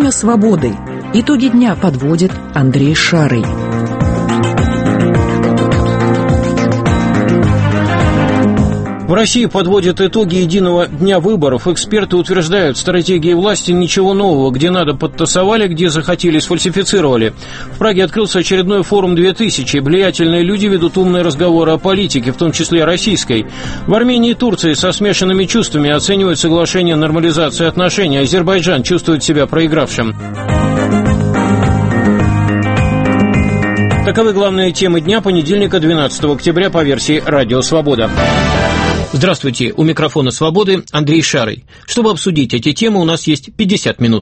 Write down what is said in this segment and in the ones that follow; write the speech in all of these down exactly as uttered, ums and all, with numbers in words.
Время свободы. Итоги дня подводит Андрей Шарый. В России подводят итоги единого дня выборов. Эксперты утверждают, стратегии власти ничего нового. Где надо, подтасовали, где захотели, сфальсифицировали. В Праге открылся очередной форум две тысячи. Влиятельные люди ведут умные разговоры о политике, в том числе российской. В Армении и Турции со смешанными чувствами оценивают соглашение о нормализации отношений. Азербайджан чувствует себя проигравшим. Таковы главные темы дня понедельника, двенадцатого октября, по версии «Радио Свобода». Здравствуйте, у микрофона «Свободы» Андрей Шарый. Чтобы обсудить эти темы, у нас есть пятьдесят минут.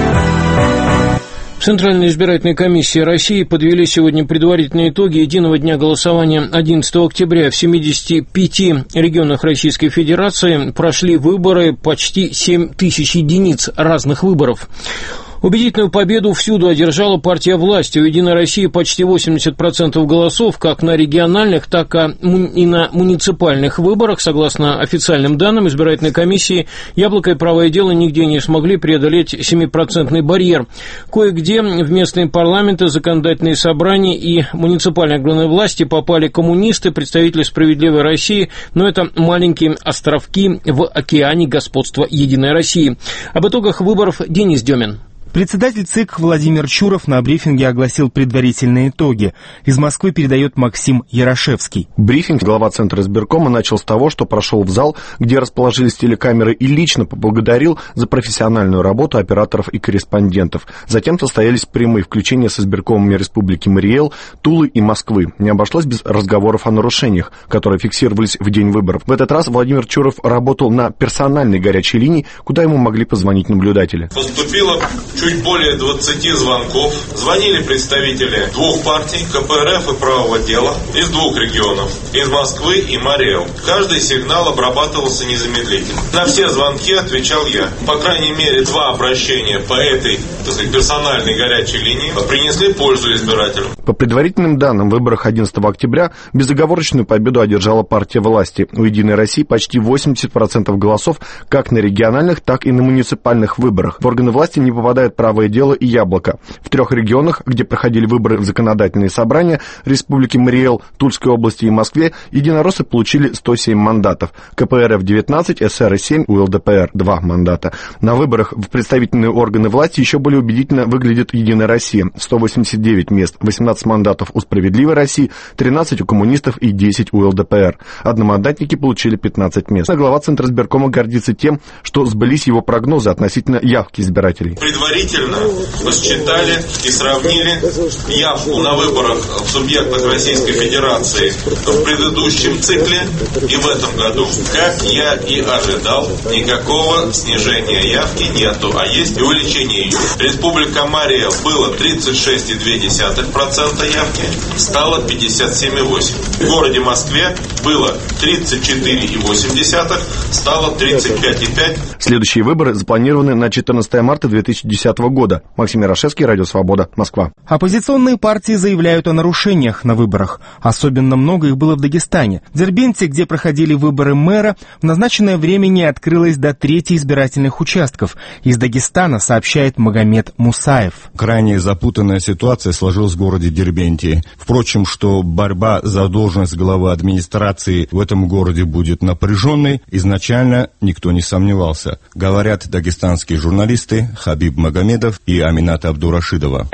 В Центральной избирательной комиссии России подвели сегодня предварительные итоги единого дня голосования одиннадцатого октября. В семидесяти пяти регионах Российской Федерации прошли выборы почти семь тысяч единиц разных выборов. Убедительную победу всюду одержала партия власти. У «Единой России» почти восемьдесят процентов голосов, как на региональных, так и на муниципальных выборах. Согласно официальным данным избирательной комиссии, «Яблоко» и «Правое дело» нигде не смогли преодолеть семипроцентный барьер. Кое-где в местные парламенты, законодательные собрания и муниципальные органы власти попали коммунисты, представители «Справедливой России», но это маленькие островки в океане господства «Единой России». Об итогах выборов Денис Демин. Председатель ЦИК Владимир Чуров на брифинге огласил предварительные итоги. Из Москвы передает Максим Ярошевский. Брифинг глава Центра избиркома начал с того, что прошел в зал, где расположились телекамеры, и лично поблагодарил за профессиональную работу операторов и корреспондентов. Затем состоялись прямые включения с избиркомами Республики Мариэл, Тулы и Москвы. Не обошлось без разговоров о нарушениях, которые фиксировались в день выборов. В этот раз Владимир Чуров работал на персональной горячей линии, куда ему могли позвонить наблюдатели. Поступило чуть более двадцати звонков. Звонили представители двух партий, ка пэ эр эф и «Правого дела», из двух регионов, из Москвы и Мариэл. Каждый сигнал обрабатывался незамедлительно. На все звонки отвечал я. По крайней мере, два обращения по этой, так сказать, персональной горячей линии принесли пользу избирателям. По предварительным данным, в выборах одиннадцатого октября безоговорочную победу одержала партия власти. У «Единой России» почти восемьдесят процентов голосов как на региональных, так и на муниципальных выборах. В органы власти не попадают «Правое дело» и «Яблоко». В трех регионах, где проходили выборы в законодательные собрания Республики Мариэл, Тульской области и Москве, единороссы получили сто семь мандатов. ка пэ эр эф девятнадцать, эс эр семь, у эл дэ пэ эр два мандата. На выборах в представительные органы власти еще более убедительно выглядит «Единая Россия». сто восемьдесят девять мест, восемнадцать мандатов у «Справедливой России», тринадцать у коммунистов и десять у эл дэ пэ эр. Одномандатники получили пятнадцать мест. Глава Центра избиркома гордится тем, что сбылись его прогнозы относительно явки избирателей. Предварительно посчитали и сравнили явку на выборах в субъектах Российской Федерации в предыдущем цикле и в этом году. Как я и ожидал, никакого снижения явки нету, а есть и увеличение ее. Республика Мариэл было тридцать шесть целых две десятых процента явки, стало пятьдесят семь целых восемь десятых процента. В городе Москве было тридцать четыре целых восемь десятых процента, стало тридцать пять целых пять десятых процента. Следующие выборы запланированы на четырнадцатое марта две тысячи десятого года. Максим Ярошевский, Радио Свобода, Москва. Оппозиционные партии заявляют о нарушениях на выборах. Особенно много их было в Дагестане. В Дербенте, где проходили выборы мэра, в назначенное время не открылось до трети избирательных участков. Из Дагестана сообщает Магомед Мусаев. Крайне запутанная ситуация сложилась в городе Дербенте. Впрочем, что борьба за должность главы администрации в этом городе будет напряженной, изначально никто не сомневался. Говорят дагестанские журналисты Хабиб Магомедов и Аминат Абдурашидова.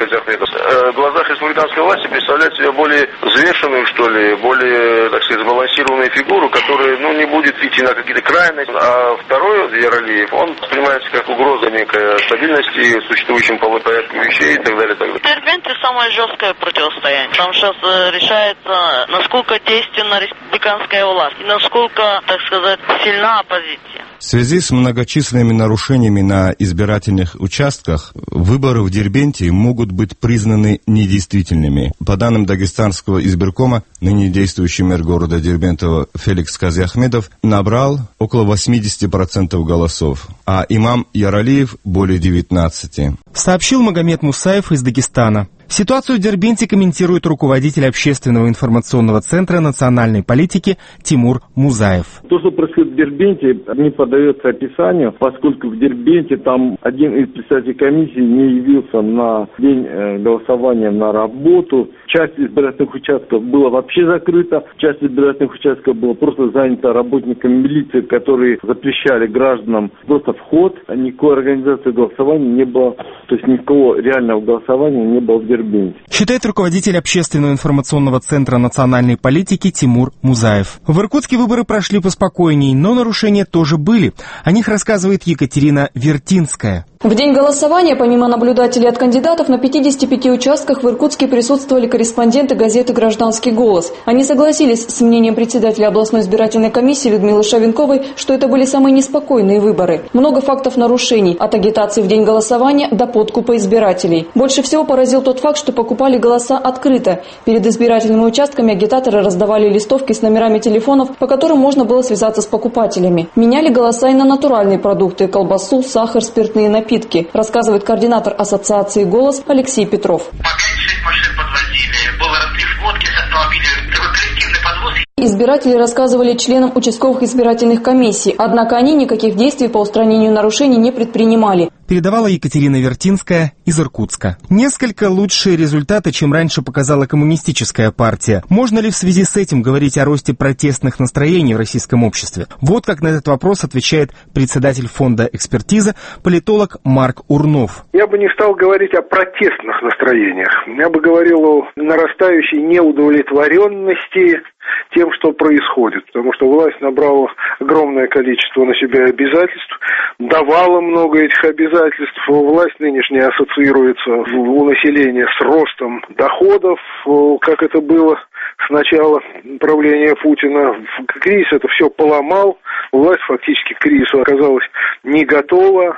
В глазах республиканской власти представляет себя более взвешенную, что ли, более, так сказать, сбалансированную фигуру, которая, ну, не будет идти на какие-то крайности. А второй, Яралиев, он воспринимается как угроза некой стабильности, существующим порядку вещей и так далее, так далее. В Дербенте самое жесткое противостояние. Там сейчас решается, насколько действенна республиканская власть и насколько, так сказать, сильна оппозиция. В связи с многочисленными нарушениями на избирательных участках, выборы в Дербенте могут быть признаны недействительными. По данным дагестанского избиркома, ныне действующий мэр города Дербента Феликс Казиахмедов набрал около восемьдесят процентов голосов, а имам Яралиев более девятнадцати процентов. Сообщил Магомед Мусаев из Дагестана. Ситуацию в Дербенте комментирует руководитель общественного информационного центра национальной политики Тимур Музаев. То, что происходит в Дербенте, не поддается описанию, поскольку в Дербенте там один из представителей комиссии не явился на день голосования на работу. Часть избирательных участков была вообще закрыта, часть избирательных участков была просто занята работниками милиции, которые запрещали гражданам просто вход. Никакой организации голосования не было, то есть никакого реального голосования не было в Дербенте. Считает руководитель общественного информационного центра национальной политики Тимур Музаев. В Иркутске выборы прошли поспокойней, но нарушения тоже были. О них рассказывает Екатерина Вертинская. В день голосования, помимо наблюдателей от кандидатов, на пятидесяти пяти участках в Иркутске присутствовали корреспонденты газеты «Гражданский голос». Они согласились с мнением председателя областной избирательной комиссии Людмилы Шавенковой, что это были самые неспокойные выборы. Много фактов нарушений, от агитации в день голосования до подкупа избирателей. Больше всего поразил тот факт, что покупали голоса открыто. Перед избирательными участками агитаторы раздавали листовки с номерами телефонов, по которым можно было связаться с покупателями. Меняли голоса и на натуральные продукты – колбасу, сахар, спиртные напитки. Рассказывает координатор ассоциации «Голос» Алексей Петров. По пять-шесть машин подвозили, был разлив водки с автомобиля, такой коллективный подвоз. Избиратели рассказывали членам участковых избирательных комиссий, однако они никаких действий по устранению нарушений не предпринимали. Передавала Екатерина Вертинская из Иркутска. Несколько лучшие результаты, чем раньше показала коммунистическая партия. Можно ли в связи с этим говорить о росте протестных настроений в российском обществе? Вот как на этот вопрос отвечает председатель фонда экспертизы, политолог Марк Урнов. Я бы не стал говорить о протестных настроениях. Я бы говорил о нарастающей неудовлетворенности тем, что происходит, потому что власть набрала огромное количество на себя обязательств, давала много этих обязательств. Власть нынешняя ассоциируется у населения с ростом доходов, как это было с начала правления Путина. Кризис это все поломал, власть фактически к кризису оказалась не готова.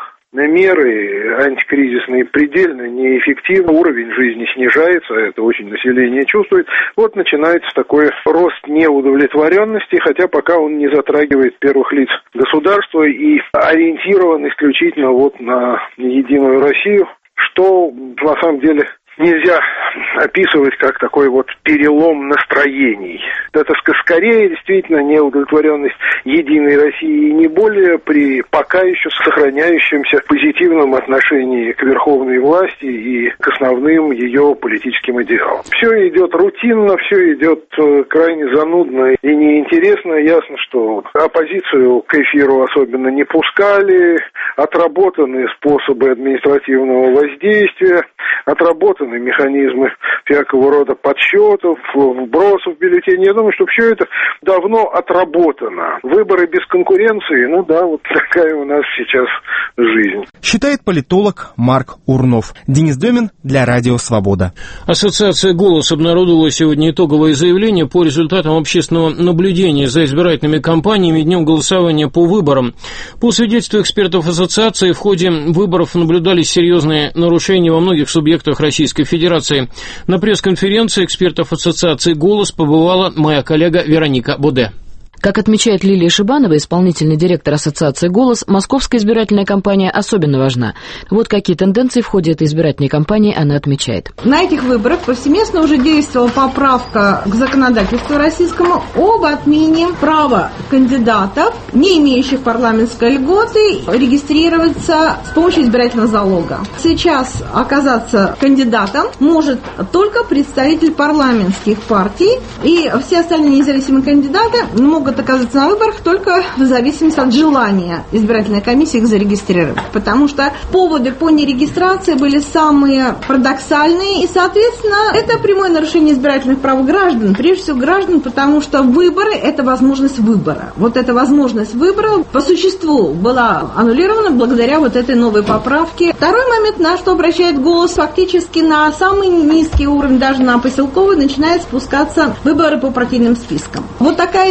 Меры антикризисные предельно неэффективны, уровень жизни снижается, это очень население чувствует. Вот начинается такой рост неудовлетворенности, хотя пока он не затрагивает первых лиц государства и ориентирован исключительно вот на Единую Россию, что на самом деле нельзя описывать как такой вот перелом настроений. Это скорее действительно неудовлетворенность Единой России и не более при пока еще сохраняющемся позитивном отношении к верховной власти и к основным ее политическим идеалам. Все идет рутинно, все идет крайне занудно и неинтересно. Ясно, что оппозицию к эфиру особенно не пускали, отработаны способы административного воздействия, отработаны механизмы всякого рода подсчетов, вбросов в бюллетени. Я думаю, что все это давно отработано. Выборы без конкуренции, ну да, вот такая у нас сейчас жизнь. Считает политолог Марк Урнов. Денис Демин для Радио Свобода. Ассоциация «Голос» обнародовала сегодня итоговое заявление по результатам общественного наблюдения за избирательными кампаниями днем голосования по выборам. По свидетельству экспертов ассоциации, в ходе выборов наблюдались серьезные нарушения во многих субъектах Российской Федерации. На пресс-конференции экспертов ассоциации «Голос» побывала моя коллега Вероника Боде. Как отмечает Лилия Шибанова, исполнительный директор ассоциации «Голос», московская избирательная кампания особенно важна. Вот какие тенденции в ходе этой избирательной кампании она отмечает. На этих выборах повсеместно уже действовала поправка к законодательству российскому об отмене права кандидатов, не имеющих парламентской льготы, регистрироваться с помощью избирательного залога. Сейчас оказаться кандидатом может только представитель парламентских партий, и все остальные независимые кандидаты могут оказаться на выборах только в зависимости от желания избирательной комиссии их зарегистрировать. Потому что поводы по нерегистрации были самые парадоксальные. И, соответственно, это прямое нарушение избирательных прав граждан. Прежде всего граждан, потому что выборы – это возможность выбора. Вот эта возможность выбора по существу была аннулирована благодаря вот этой новой поправке. Второй момент, на что обращает «Голос», фактически на самый низкий уровень, даже на поселковый, начинает спускаться выборы по партийным спискам. Вот такая система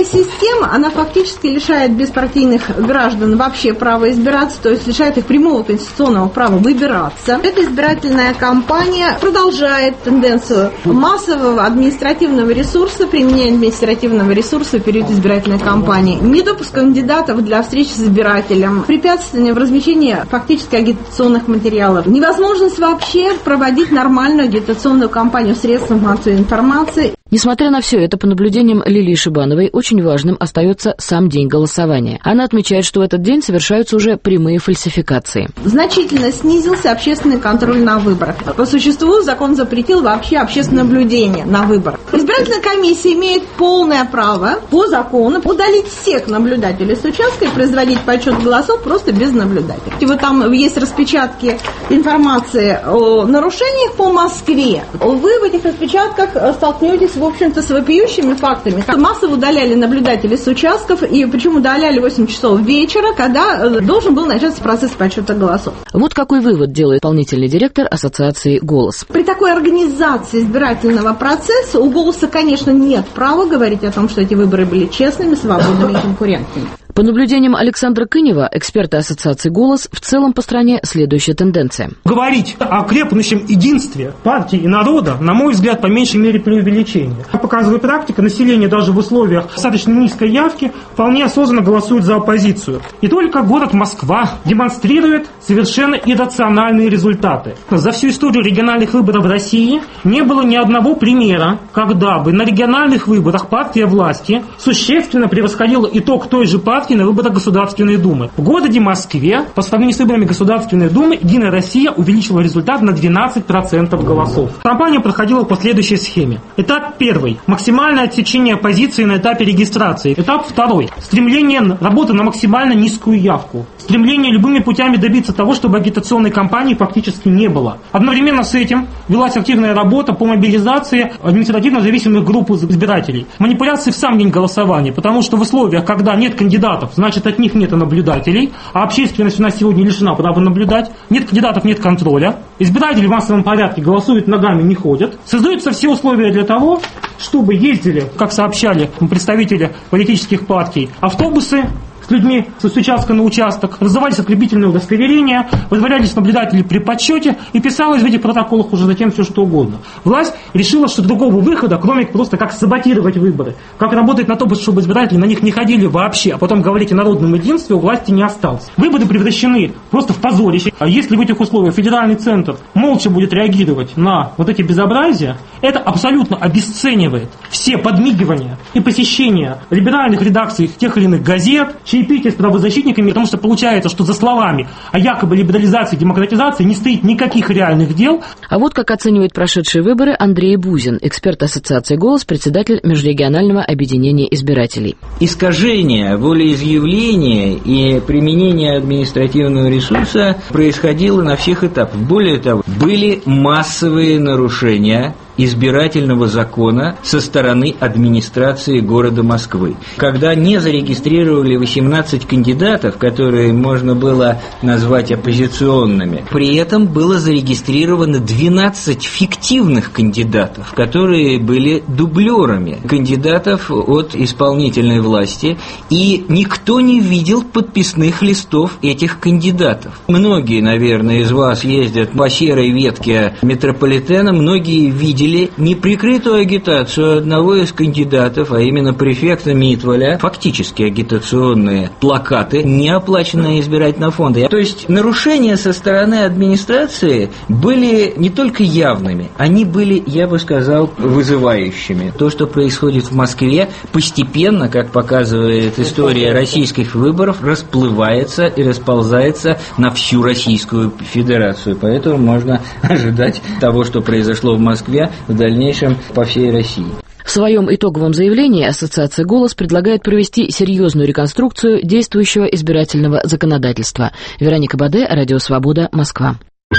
система, она фактически лишает беспартийных граждан вообще права избираться, то есть лишает их прямого конституционного права выбираться. Эта избирательная кампания продолжает тенденцию массового административного ресурса, применения административного ресурса в период избирательной кампании, недопуск кандидатов для встреч с избирателем, препятствование в размещении фактически агитационных материалов, невозможность вообще проводить нормальную агитационную кампанию в средствах массовой информации. Несмотря на все это, по наблюдениям Лилии Шибановой, очень важным остается сам день голосования. Она отмечает, что в этот день совершаются уже прямые фальсификации. Значительно снизился общественный контроль на выборах. По существу закон запретил вообще общественное наблюдение на выборах. Избирательная комиссия имеет полное право по закону удалить всех наблюдателей с участка и производить подсчет голосов просто без наблюдателей. И вот там есть распечатки информации о нарушениях по Москве. Вы в этих распечатках столкнетесь в общем-то, с вопиющими фактами. Массово удаляли наблюдателей с участков, и причем удаляли в восемь часов вечера, когда должен был начаться процесс подсчета голосов. Вот какой вывод делает исполнительный директор ассоциации «Голос». При такой организации избирательного процесса у «Голоса», конечно, нет права говорить о том, что эти выборы были честными, свободными и конкурентными. По наблюдениям Александра Кынева, эксперта ассоциации «Голос», в целом по стране следующая тенденция. Говорить о крепнущем единстве партии и народа, на мой взгляд, по меньшей мере преувеличение. Как показывает практика, население даже в условиях достаточно низкой явки вполне осознанно голосует за оппозицию. И только город Москва демонстрирует совершенно иррациональные результаты. За всю историю региональных выборов в России не было ни одного примера, когда бы на региональных выборах партия власти существенно превосходила итог той же партии на выборах Государственной Думы. В городе Москве по сравнению с выборами Государственной Думы «Единая Россия» увеличила результат на двенадцать процентов голосов. Кампания проходила по следующей схеме. Этап первый. Максимальное отсечение оппозиции на этапе регистрации. Этап второй. Стремление работы на максимально низкую явку. Стремление любыми путями добиться того, чтобы агитационной кампании фактически не было. Одновременно с этим велась активная работа по мобилизации административно зависимых групп избирателей. Манипуляции в сам день голосования, потому что в условиях, когда нет кандидатов, значит, от них нет наблюдателей, а общественность у нас сегодня лишена права наблюдать, нет кандидатов, нет контроля, избиратели в массовом порядке голосуют, ногами не ходят. Создаются все условия для того, чтобы ездили, как сообщали представители политических партий, автобусы с людьми с участка на участок, раздавались открепительные удостоверения, выдворялись наблюдатели при подсчете и писалось в этих протоколах уже затем все что угодно. Власть решила, что другого выхода, кроме просто как саботировать выборы, как работать на то, чтобы избиратели на них не ходили вообще, а потом говорить о народном единстве, у власти не осталось. Выборы превращены просто в позорище. А если в этих условиях федеральный центр молча будет реагировать на вот эти безобразия, это абсолютно обесценивает все подмигивания и посещения либеральных редакций тех или иных газет, чаепитие с правозащитниками, потому что получается, что за словами о якобы либерализации и демократизации не стоит никаких реальных дел. А вот как оценивает прошедшие выборы Андрей Бузин, эксперт ассоциации «Голос», председатель межрегионального объединения избирателей. Искажение волеизъявления и применение административного ресурса происходило на всех этапах. Более того, были массовые нарушения избирательного закона со стороны администрации города Москвы. Когда не зарегистрировали восемнадцать кандидатов, которые можно было назвать оппозиционными, при этом было зарегистрировано двенадцать фиктивных кандидатов, которые были дублерами кандидатов от исполнительной власти, и никто не видел подписных листов этих кандидатов. Многие, наверное, из вас ездят по серой ветке метрополитена, многие видели неприкрытую агитацию одного из кандидатов, а именно префекта Митволя, фактически агитационные плакаты, не оплаченные избирательного фонда. То есть нарушения со стороны администрации были не только явными, они были, я бы сказал, вызывающими. То, что происходит в Москве, постепенно, как показывает история российских выборов, расплывается и расползается на всю Российскую Федерацию. Поэтому можно ожидать того, что произошло в Москве, в дальнейшем по всей России. В своем итоговом заявлении ассоциация «Голос» предлагает провести серьезную реконструкцию действующего избирательного законодательства. Вероника Баде, Радио Свобода, Москва.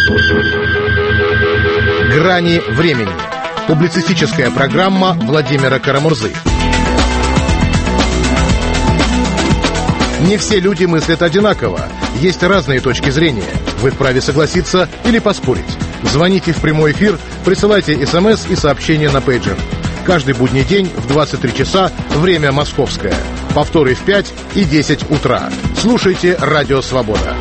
«Грани времени». Публицистическая программа Владимира Карамурзы. Не все люди мыслят одинаково. Есть разные точки зрения. Вы вправе согласиться или поспорить. Звоните в прямой эфир, присылайте смс и сообщения на пейджер. Каждый будний день в двадцать три часа, время московское. Повторы в пять и десять утра. Слушайте «Радио Свобода».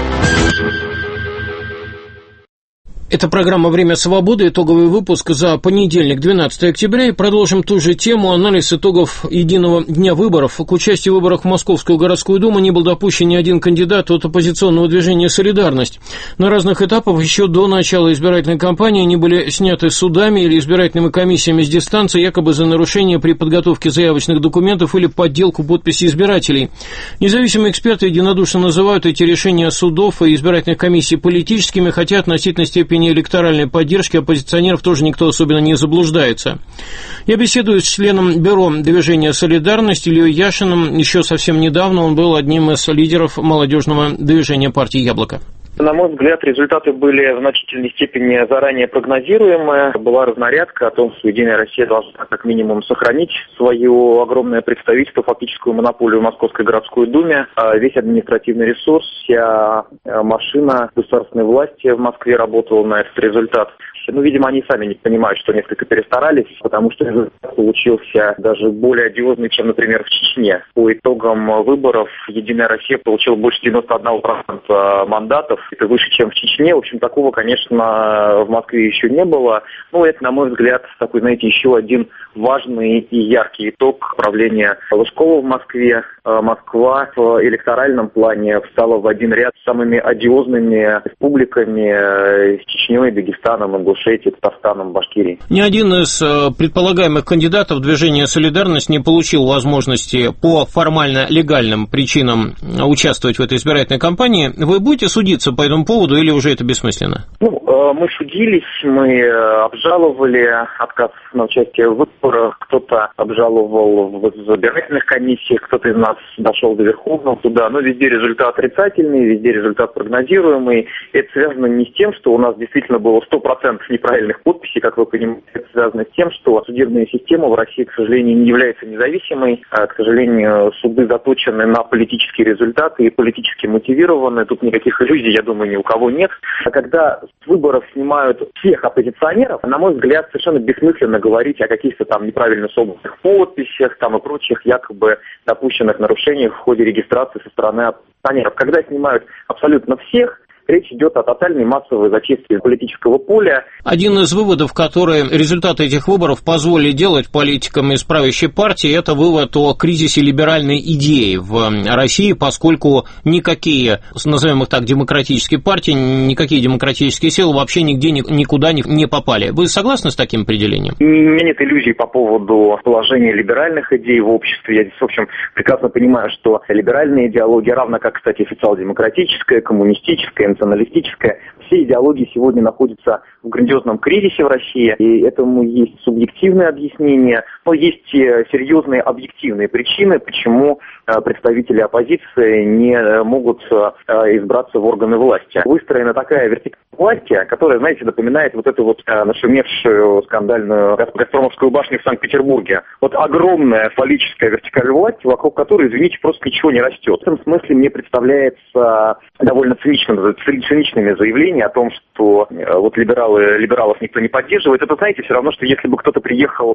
Это программа «Время свободы», итоговый выпуск за понедельник, двенадцатое октября, и продолжим ту же тему, анализ итогов единого дня выборов. К участию в выборах в Московскую городскую думу не был допущен ни один кандидат от оппозиционного движения «Солидарность». На разных этапах еще до начала избирательной кампании они были сняты судами или избирательными комиссиями с дистанции, якобы за нарушение при подготовке заявочных документов или подделку подписей избирателей. Независимые эксперты единодушно называют эти решения судов и избирательных комиссий политическими, хотя относительно степени электоральной поддержки оппозиционеров тоже никто особенно не заблуждается. Я беседую с членом бюро движения «Солидарность» Ильей Яшиным. Еще совсем недавно он был одним из лидеров молодежного движения партии «Яблоко». На мой взгляд, результаты были в значительной степени заранее прогнозируемые. Была разнарядка о том, что «Единая Россия» должна как минимум сохранить свое огромное представительство, фактическую монополию в Московской городской думе. Весь административный ресурс, вся машина государственной власти в Москве работала на этот результат. Ну, видимо, они сами не понимают, что несколько перестарались, потому что результат получился даже более одиозный, чем, например, в Чечне. По итогам выборов «Единая Россия» получила больше девяносто один процент мандатов. Это выше, чем в Чечне. В общем, такого, конечно, в Москве еще не было. Ну, это, на мой взгляд, такой, знаете, еще один важный и яркий итог правления Лужкова в Москве. Москва в электоральном плане встала в один ряд с самыми одиозными республиками, с Чечней, Дагестаном, Ингушетией, Татарстаном, Башкирией. Ни один из предполагаемых кандидатов движения «Солидарность» не получил возможности по формально легальным причинам участвовать в этой избирательной кампании. Вы будете судиться по этому поводу или уже это бессмысленно? Ну, мы судились, мы обжаловали отказ на участие в выборах, кто-то обжаловал в избирательных комиссиях, кто-то из нас дошел до Верховного суда, но везде результат отрицательный, везде результат прогнозируемый. Это связано не с тем, что у нас действительно было сто процентов неправильных подписей, как вы понимаете, это связано с тем, что судебная система в России, к сожалению, не является независимой, а, к сожалению, суды заточены на политические результаты и политически мотивированы, тут никаких иллюзий, я думаю, ни у кого нет. А когда с выборов снимают всех оппозиционеров, на мой взгляд, совершенно бессмысленно говорить о каких-то там неправильно собранных подписях там и прочих якобы допущенных нарушениях в ходе регистрации со стороны оппозиционеров. Когда снимают абсолютно всех, речь идет о тотальной массовой зачистке политического поля. Один из выводов, которые результаты этих выборов позволили делать политикам из правящей партии, это вывод о кризисе либеральной идеи в России, поскольку никакие, назовем их так, демократические партии, никакие демократические силы вообще нигде никуда не попали. Вы согласны с таким определением? У меня нет иллюзий по поводу положения либеральных идей в обществе. Я здесь, в общем, прекрасно понимаю, что либеральная идеология, равно как, кстати, социал-демократическая, коммунистическая, националистическая, все идеологии сегодня находятся в грандиозном кризисе в России, и этому есть субъективное объяснение, но есть серьезные объективные причины, почему представители оппозиции не могут избраться в органы власти. Выстроена такая вертикаль власти, которая, знаете, напоминает вот эту вот нашумевшую скандальную Газпромовскую башню в Санкт-Петербурге. Вот огромная фаллическая вертикаль власти, вокруг которой, извините, просто ничего не растет. В этом смысле мне представляется довольно циничным, циничными заявления о том, что вот либералы, либералов никто не поддерживает. Это, знаете, все равно, что если бы кто-то приехал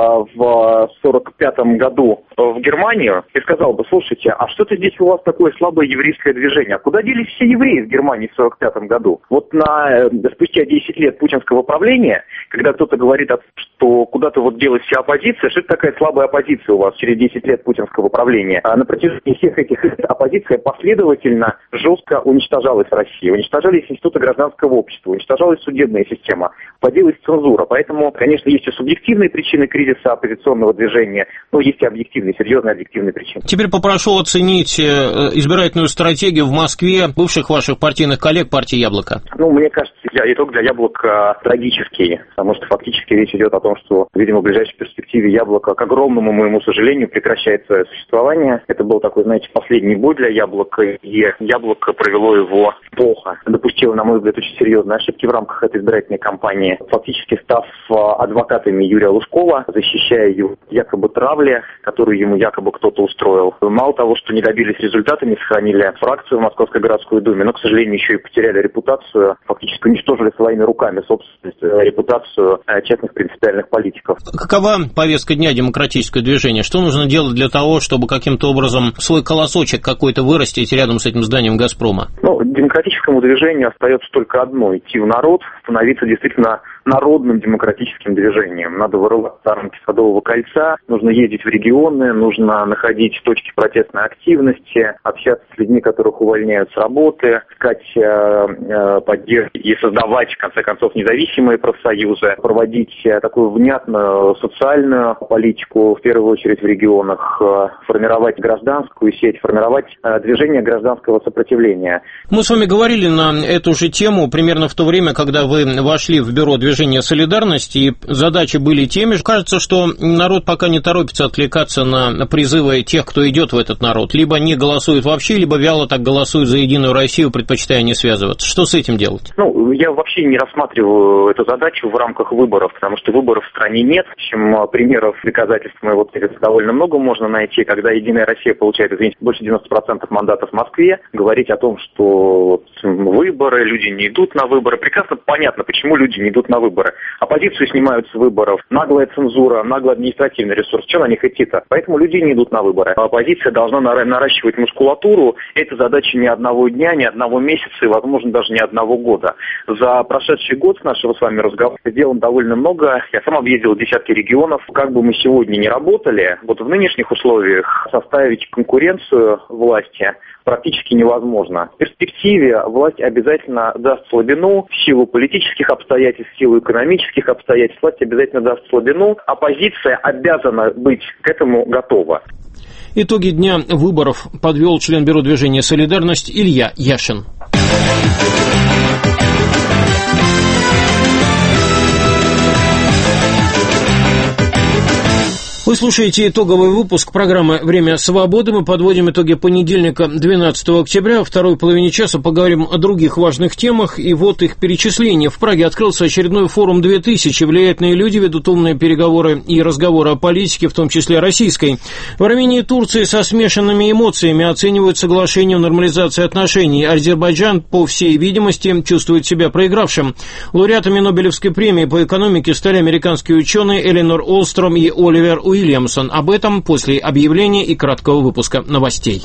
в сорок пятом году в Германию и сказал бы: слушайте, а что-то здесь у вас такое слабое еврейское движение? А куда делись все евреи в Германии в сорок пятом году? Вот на, спустя десять лет путинского правления, когда кто-то говорит, что куда-то вот делась вся оппозиция, что это такая слабая оппозиция у вас через десять лет путинского правления? А на протяжении всех этих лет оппозиция последовательно, жестко уничтожалась в России. Уничтожались институты гражданского общества, уничтожалась судебная система, вводилась цензура. Поэтому, конечно, есть и субъективные причины кризиса оппозиционного движения, но есть и объективные, серьезные объективные причины. Теперь попрошу оценить избирательную стратегию в Москве бывших ваших партийных коллег партии «Яблоко». Ну, мне кажется, итог для «Яблока» трагический, потому что фактически речь идет о том, что, видимо, в ближайшей перспективе «Яблоко», к огромному моему сожалению, прекращает свое существование. Это был такой, знаете, последний бой для «Яблока», и «Яблоко» провело его плохо. Допустило, на мой взгляд, очень серьезные ошибки в рамках этой избирательной кампании, фактически став адвокатами Юрия Лужкова, защищая его якобы травли, которую ему якобы кто-то устроил. Мало того, что не добились результата, не сохранили фракцию в Московской городской думе, но, к сожалению, еще и потеряли репутацию фактически уничтожили своими руками собственность, репутацию честных принципиальных политиков. Какова повестка дня демократического движения? Что нужно делать для того, чтобы каким-то образом свой колосочек какой-то вырастить рядом с этим зданием «Газпрома»? Ну, демократическому движению остается только одно – идти в народ, становиться действительно народным демократическим движением. Надо вырываться за рамки Садового кольца, нужно ездить в регионы, нужно находить точки протестной активности, общаться с людьми, которых увольняют с работы, искать э, э, поддержки и создавать, в конце концов, независимые профсоюзы, проводить э, такую внятную социальную политику, в первую очередь в регионах, э, формировать гражданскую сеть, формировать э, движение гражданского сопротивления. Мы с вами говорили на эту же тему примерно в то время, когда вы вошли в бюро движения «Солидарность», и задачи были теми же. Кажется, что народ пока не торопится откликаться на призывы тех, кто идет в этот народ. Либо не голосует вообще, либо вяло так голосует за «Единую Россию», предпочитая не связываться. Что с этим делать? Ну, я вообще не рассматриваю эту задачу в рамках выборов, потому что выборов в стране нет. В общем, примеров, доказательств моего тезиса довольно много можно найти. Когда «Единая Россия» получает, извините, больше девяносто процентов мандатов в Москве, говорить о том, что выборы, люди не идут на выборы. Прекрасно понятно, почему люди не идут на выборы. Оппозицию снимают с выборов, наглая цензура, наглый административный ресурс. Что на них идти-то? Поэтому люди не идут на выборы. А оппозиция должна наращивать мускулатуру. Это задача ни одного дня, ни одного месяца и, возможно, даже ни одного года. За прошедший год с нашего с вами разговора сделано довольно много. Я сам объездил десятки регионов. Как бы мы сегодня ни работали, вот в нынешних условиях составить конкуренцию власти практически невозможно. В перспективе власть обязательно даст слабину в силу политических обстоятельств, в силу экономических обстоятельств. Власть обязательно даст слабину. Оппозиция обязана быть к этому готова. Итоги дня выборов подвел член бюро движения «Солидарность» Илья Яшин. Вы слушаете итоговый выпуск программы «Время свободы». Мы подводим итоги понедельника, двенадцатого октября. Во второй половине часа поговорим о других важных темах. И вот их перечисление. В Праге открылся очередной форум две тысячи. Влиятельные люди ведут умные переговоры и разговоры о политике, в том числе российской. В Армении и Турции со смешанными эмоциями оценивают соглашение о нормализации отношений. Азербайджан, по всей видимости, чувствует себя проигравшим. Лауреатами Нобелевской премии по экономике стали американские ученые Эленор Олстром и Оливер Уильямсон. Уильямсон. Об этом после объявления и краткого выпуска новостей.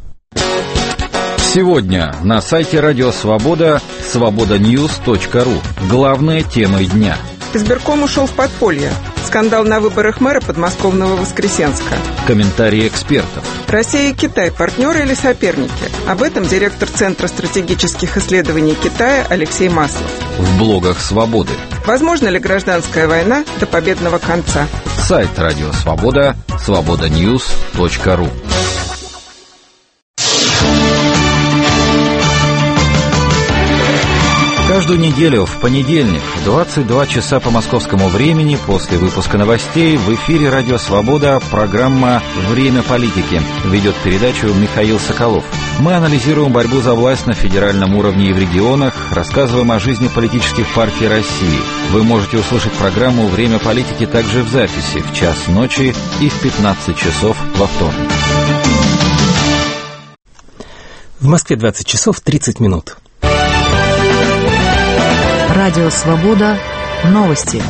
Сегодня на сайте Радио Свобода свобода ньюс точка ру. Главные темы дня. Избирком ушел в подполье. Скандал на выборах мэра подмосковного Воскресенска. Комментарии экспертов. Россия и Китай – партнеры или соперники? Об этом директор Центра стратегических исследований Китая Алексей Маслов. В блогах Свободы. Возможно ли гражданская война до победного конца? Сайт Радио Свобода свобода ньюс точка ру. Каждую неделю в понедельник в двадцать два часа по московскому времени после выпуска новостей в эфире «Радио Свобода» программа «Время политики». Ведет передачу Михаил Соколов. Мы анализируем борьбу за власть на федеральном уровне и в регионах, рассказываем о жизни политических партий России. Вы можете услышать программу «Время политики» также в записи в час ночи и в пятнадцать часов во вторник. В Москве двадцать часов тридцать минут. Радио «Свобода». Новости.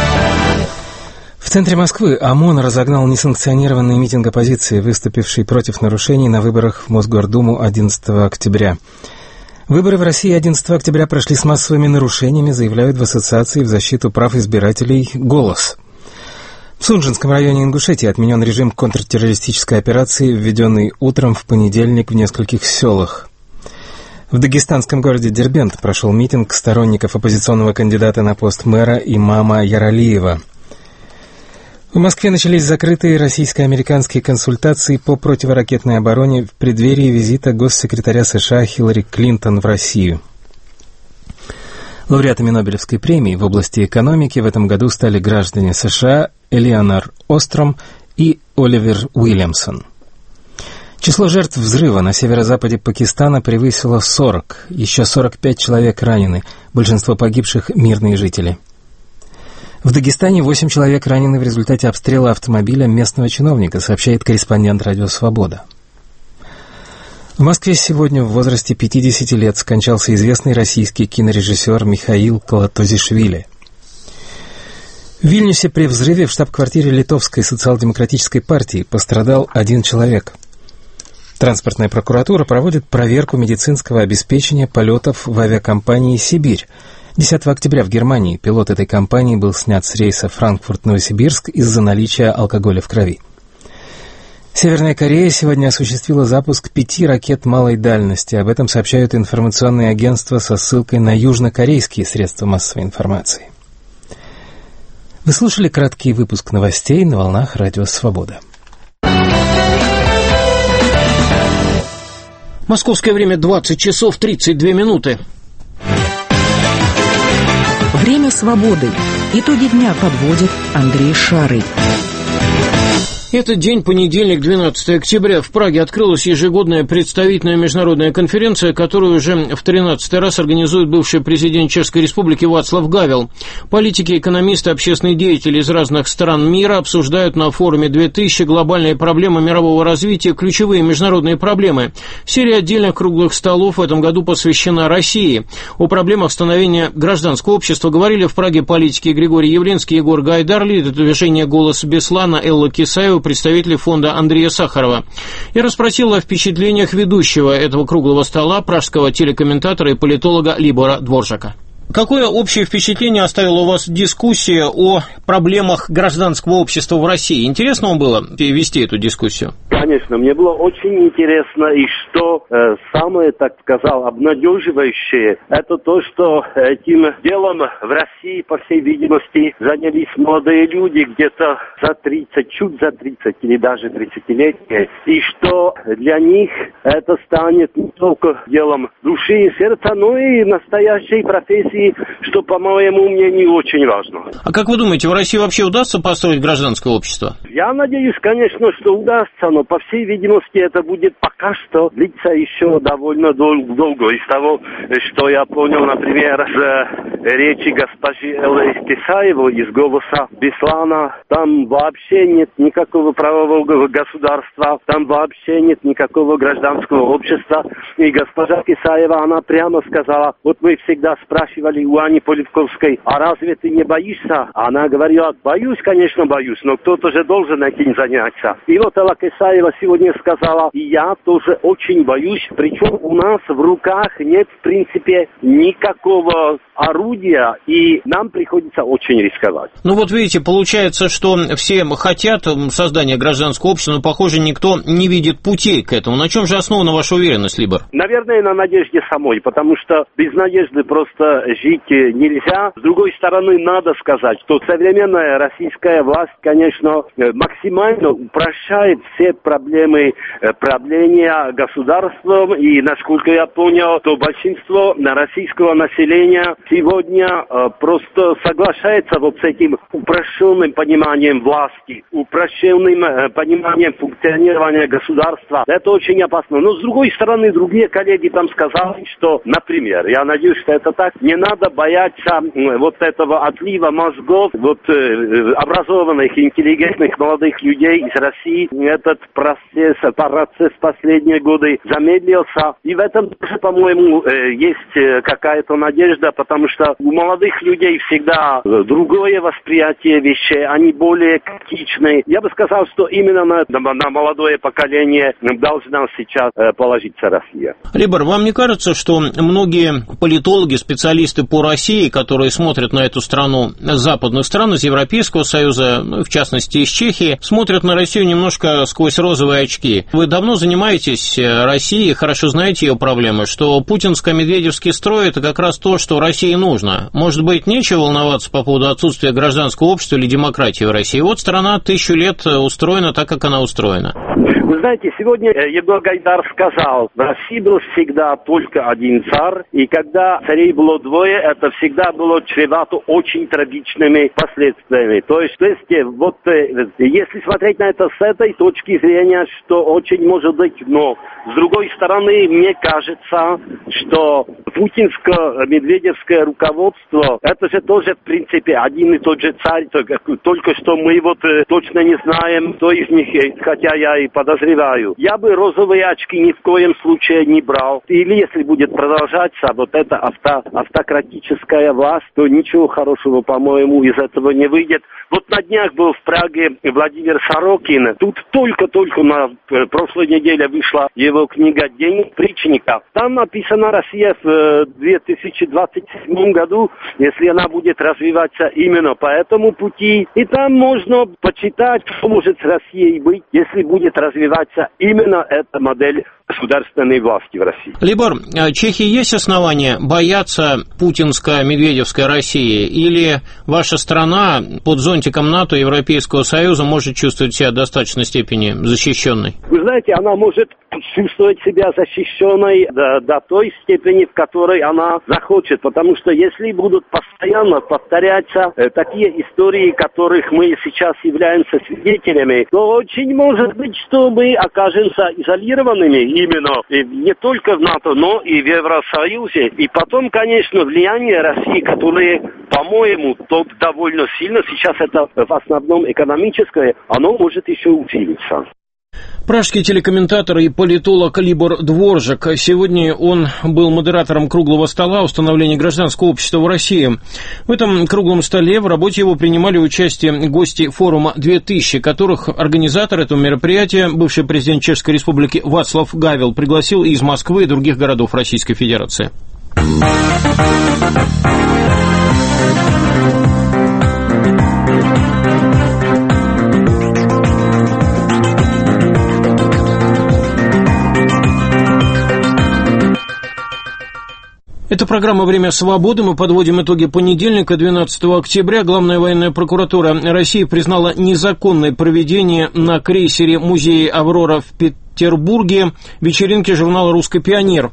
В центре Москвы ОМОН разогнал несанкционированный митинг оппозиции, выступивший против нарушений на выборах в Мосгордуму одиннадцатого октября. Выборы в России одиннадцатого октября прошли с массовыми нарушениями, заявляют в Ассоциации в защиту прав избирателей «Голос». В Сунжинском районе Ингушетии отменен режим контртеррористической операции, введенный утром в понедельник в нескольких селах. В дагестанском городе Дербент прошел митинг сторонников оппозиционного кандидата на пост мэра имама Яралиева. В Москве начались закрытые российско-американские консультации по противоракетной обороне в преддверии визита госсекретаря США Хиллари Клинтон в Россию. Лауреатами Нобелевской премии в области экономики в этом году стали граждане США Эленор Олстром и Оливер Уильямсон. Число жертв взрыва на северо-западе Пакистана превысило сорок, еще сорок пять человек ранены, большинство погибших – мирные жители. В Дагестане восемь человек ранены в результате обстрела автомобиля местного чиновника, сообщает корреспондент «Радио Свобода». В Москве сегодня в возрасте пятидесяти лет скончался известный российский кинорежиссер Михаил Колотозишвили. В Вильнюсе при взрыве в штаб-квартире Литовской социал-демократической партии пострадал один человек. Транспортная прокуратура проводит проверку медицинского обеспечения полетов в авиакомпании «Сибирь». десятого октября в Германии пилот этой компании был снят с рейса Франкфурт-Новосибирск из-за наличия алкоголя в крови. Северная Корея сегодня осуществила запуск пяти ракет малой дальности. Об этом сообщают информационные агентства со ссылкой на южнокорейские средства массовой информации. Вы слушали краткий выпуск новостей на волнах Радио Свобода. Московское время двадцать часов тридцать две минуты. Время свободы. Итоги дня подводит Андрей Шарый. Этот день, понедельник, двенадцатого октября, в Праге открылась ежегодная представительная международная конференция, которую уже в тринадцатый раз организует бывший президент Чешской Республики Вацлав Гавел. Политики, экономисты, общественные деятели из разных стран мира обсуждают на форуме две тысячи глобальные проблемы мирового развития, ключевые международные проблемы. Серия отдельных круглых столов в этом году посвящена России. О проблемах становления гражданского общества говорили в Праге политики Григорий Явлинский, Егор Гайдар, лидер движения «Голос Беслана» Элла Кисаева, представители фонда Андрея Сахарова. Я расспросил о впечатлениях ведущего этого круглого стола, пражского телекомментатора и политолога Либора Дворжака. Какое общее впечатление оставила у вас дискуссия о проблемах гражданского общества в России? Интересно вам было вести эту дискуссию? Конечно, мне было очень интересно, и что э, самое, так сказал, обнадеживающее, это то, что этим делом в России, по всей видимости, занялись молодые люди, где-то за тридцать, чуть за тридцать или даже тридцатилетние, и что для них это станет не только делом души и сердца, но и настоящей профессии, что, по моему мнению, очень важно. А как вы думаете, в России вообще удастся построить гражданское общество? Я надеюсь, конечно, что удастся, но, по всей видимости, это будет пока что длиться еще довольно дол- долго. Из того, что я понял, например, с речи госпожи Эллы Кисаевой из «Голоса Беслана», там вообще нет никакого правового государства, там вообще нет никакого гражданского общества. И госпожа Кисаева, она прямо сказала, вот мы всегда спрашивали у Ани Политковской, а разве ты не боишься? Она говорила, боюсь, конечно, боюсь, но кто-то же должен этим заняться. И вот Элла Кисаева сегодня сказала, и я тоже очень боюсь, причем у нас в руках нет, в принципе, никакого орудия, и нам приходится очень рисковать. Ну вот видите, получается, что все хотят создания гражданского общества, но, похоже, никто не видит путей к этому. На чем же основана ваша уверенность, Либор? Наверное, на надежде самой, потому что без надежды просто жить нельзя. С другой стороны, надо сказать, что современная российская власть, конечно, максимально упрощает все проблемы правления государством, и, насколько я понял, то большинство российского населения сегодня просто соглашается вот с этим упрощенным пониманием власти, упрощенным пониманием функционирования государства. Это очень опасно. Но, с другой стороны, другие коллеги там сказали, что, например, я надеюсь, что это так, не надо бояться вот этого отлива мозгов, вот образованных, интеллигентных молодых людей из России. Этот процесс, процесс последние годы замедлился. И в этом тоже, по-моему, есть какая-то надежда, потому что у молодых людей всегда другое восприятие вещей, они более критичны. Я бы сказал, что именно на, на молодое поколение должна сейчас положиться Россия. Либор, вам не кажется, что многие политологи, специалисты по России, которые смотрят на эту страну с западных стран, из Европейского Союза, ну, в частности из Чехии, смотрят на Россию немножко сквозь розовые очки? Вы давно занимаетесь Россией, хорошо знаете ее проблемы, что путинско-медведевский строй – это как раз то, что России нужно. Может быть, нечего волноваться по поводу отсутствия гражданского общества или демократии в России? Вот страна тысячу лет устроена так, как она устроена. Вы знаете, сегодня Егор Гайдар сказал, в России был всегда только один царь, и когда царей было двое, это всегда было чревато очень трагичными последствиями. То есть, то есть вот, если смотреть на это с этой точки зрения, что очень может быть, но с другой стороны, мне кажется, что путинско-медведевское руководство, это же тоже, в принципе, один и тот же царь, только что мы вот точно не знаем, кто из них, хотя я и подозреваю, подозреваю. Я бы розовые очки ни в коем случае не брал. Или если будет продолжаться вот эта авто, автократическая власть, то ничего хорошего, по-моему, из этого не выйдет. Вот на днях был в Праге Владимир Сорокин. Тут только-только на прошлой неделе вышла его книга «День притчника». Там написано Россия в две тысячи двадцать седьмом году, если она будет развиваться именно по этому пути. И там можно почитать, что может с Россией быть, если будет развиваться именно эта модель государственной власти в России. Либор, Чехии есть основания бояться путинско-медведевской России? Или ваша страна под зонтиком НАТО и Европейского Союза может чувствовать себя в достаточной степени защищенной? Вы знаете, она может чувствовать себя защищенной до, до той степени, в которой она захочет. Потому что если будут постоянно повторяться э, такие истории, которых мы сейчас являемся свидетелями, то очень может быть, что мы окажемся изолированными именно не только в НАТО, но и в Евросоюзе. И потом, конечно, влияние России, которое, по-моему, то довольно сильно, сейчас это в основном экономическое, оно может еще усилиться. Пражский телекомментатор и политолог Либор Дворжак. Сегодня он был модератором круглого стола установления гражданского общества в России. В этом круглом столе в работе его принимали участие гости форума две тысячи, которых организатор этого мероприятия, бывший президент Чешской Республики Вацлав Гавел, пригласил из Москвы и других городов Российской Федерации. Это программа «Время свободы». Мы подводим итоги понедельника, двенадцатого октября. Главная военная прокуратура России признала незаконное проведение на крейсере музея «Аврора» в Петербурге вечеринки журнала «Русский пионер».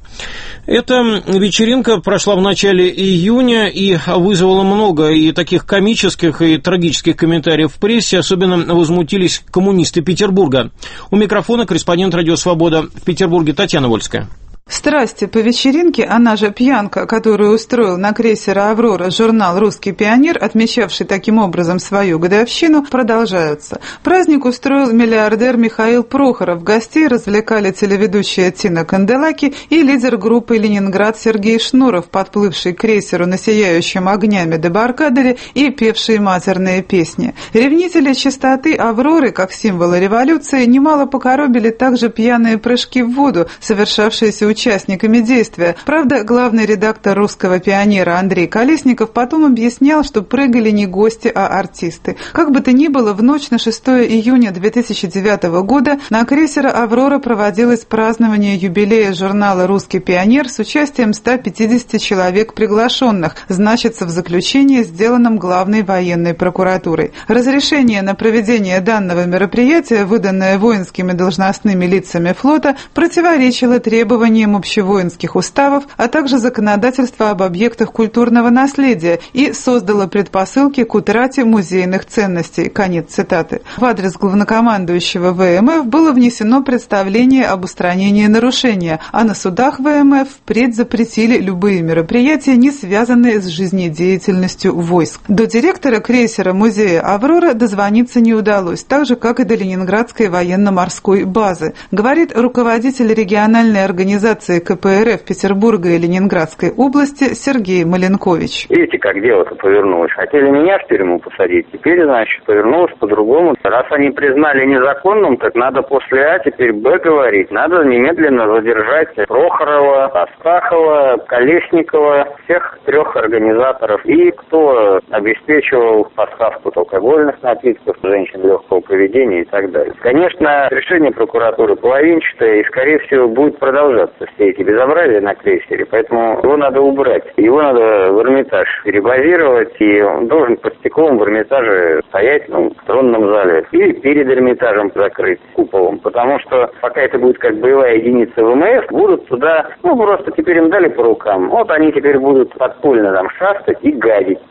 Эта вечеринка прошла в начале июня и вызвала много и таких комических, и трагических комментариев в прессе. Особенно возмутились коммунисты Петербурга. У микрофона корреспондент «Радио Свобода» в Петербурге Татьяна Вольская. Страсти по вечеринке, она же пьянка, которую устроил на крейсере «Аврора» журнал «Русский пионер», отмечавший таким образом свою годовщину, продолжаются. Праздник устроил миллиардер Михаил Прохоров. Гостей развлекали телеведущая Тина Канделаки и лидер группы «Ленинград» Сергей Шнуров, подплывший к крейсеру на сияющем огнями дебаркадере и певший матерные песни. Ревнители чистоты «Авроры», как символа революции, немало покоробили также пьяные прыжки в воду, совершавшиеся участниками действия. Правда, главный редактор «Русского пионера» Андрей Колесников потом объяснял, что прыгали не гости, а артисты. Как бы то ни было, в ночь на шестое июня две тысячи девятого года на крейсере «Аврора» проводилось празднование юбилея журнала «Русский пионер» с участием ста пятидесяти человек приглашенных, значится в заключении, сделанном главной военной прокуратурой. Разрешение на проведение данного мероприятия, выданное воинскими должностными лицами флота, противоречило требованиям общевоинских уставов, а также законодательства об объектах культурного наследия и создало предпосылки к утрате музейных ценностей. Конец цитаты. В адрес главнокомандующего ВМФ было внесено представление об устранении нарушения, а на судах ВМФ впредь запретили любые мероприятия, не связанные с жизнедеятельностью войск. До директора крейсера музея «Аврора» дозвониться не удалось, так же, как и до Ленинградской военно-морской базы. Говорит руководитель региональной организации ка пэ эр эф Петербурга и Ленинградской области Сергей Маленкович. Видите, как дело-то повернулось. Хотели меня в тюрьму посадить, теперь, значит, повернулось по-другому. Раз они признали незаконным, так надо после А теперь Б говорить. Надо немедленно задержать Прохорова, Астахова, Колесникова, всех трех организаторов. И кто обеспечивал поставку алкогольных напитков, женщин легкого поведения и так далее. Конечно, решение прокуратуры половинчатое и, скорее всего, будет продолжаться все эти безобразия на крейсере, поэтому его надо убрать. Его надо в Эрмитаж перебазировать, и он должен под стеклом в Эрмитаже стоять, ну, в тронном зале, или перед Эрмитажем закрыть куполом, потому что пока это будет как боевая единица ВМФ, будут туда, ну, просто теперь им дали по рукам. Вот они теперь будут подпольно там шастать и гадить.